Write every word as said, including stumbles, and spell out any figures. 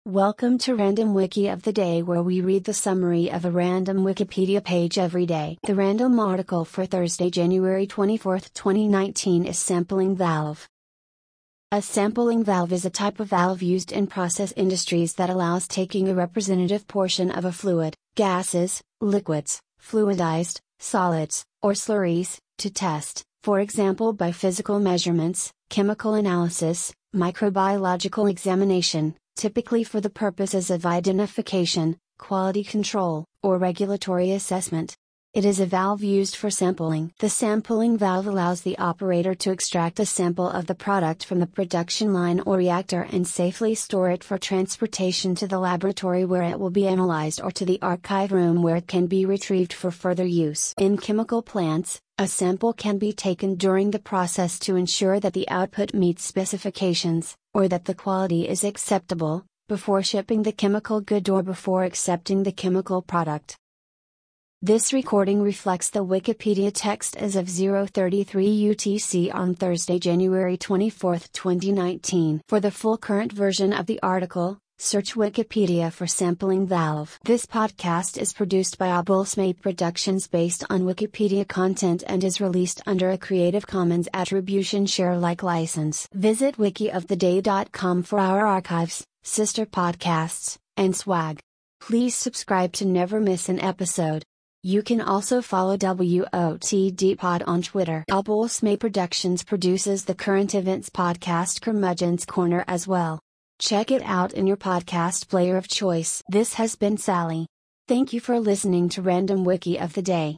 Welcome to Random Wiki of the Day, where we read the summary of a random Wikipedia page every day. The random article for Thursday, January twenty-fourth, twenty nineteen is Sampling Valve. A sampling valve is a type of valve used in process industries that allows taking a representative portion of a fluid, gases, liquids, fluidized, solids, or slurries, to test, for example by physical measurements, chemical analysis, microbiological examination, typically for the purposes of identification, quality control, or regulatory assessment. It is a valve used for sampling. The sampling valve allows the operator to extract a sample of the product from the production line or reactor and safely store it for transportation to the laboratory where it will be analyzed, or to the archive room where it can be retrieved for further use. In chemical plants, a sample can be taken during the process to ensure that the output meets specifications, or that the quality is acceptable, before shipping the chemical good or before accepting the chemical product. This recording reflects the Wikipedia text as of zero thirty-three U T C on Thursday, January twenty-fourth, twenty nineteen. For the full current version of the article, search Wikipedia for sampling valve. This podcast is produced by Abulsmae Productions based on Wikipedia content and is released under a Creative Commons Attribution Share Alike license. Visit wiki of the day dot com for our archives, sister podcasts, and swag. Please subscribe to never miss an episode. You can also follow W O T D Pod on Twitter. Abulsmae Productions produces the current events podcast Curmudgeon's Corner as well. Check it out in your podcast player of choice. This has been Sally. Thank you for listening to Random Wiki of the Day.